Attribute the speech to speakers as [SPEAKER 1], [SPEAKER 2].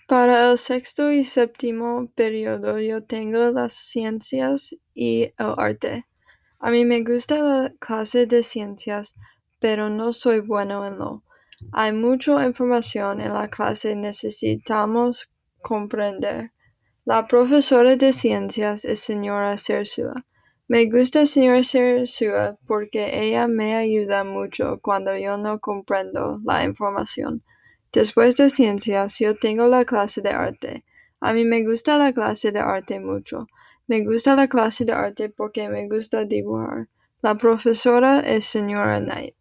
[SPEAKER 1] Para el sexto y séptimo periodo yo tengo las ciencias y el arte. A mí me gusta la clase de ciencias, pero no soy bueno en lo. Hay mucha información en la clase necesitamos comprender. La profesora de ciencias es señora Sersúa. Me gusta señora Sersúa porque ella me ayuda mucho cuando yo no comprendo la información. Después de ciencias, yo tengo la clase de arte. A mí me gusta la clase de arte mucho. Me gusta la clase de arte porque me gusta dibujar. La profesora es señora Knight.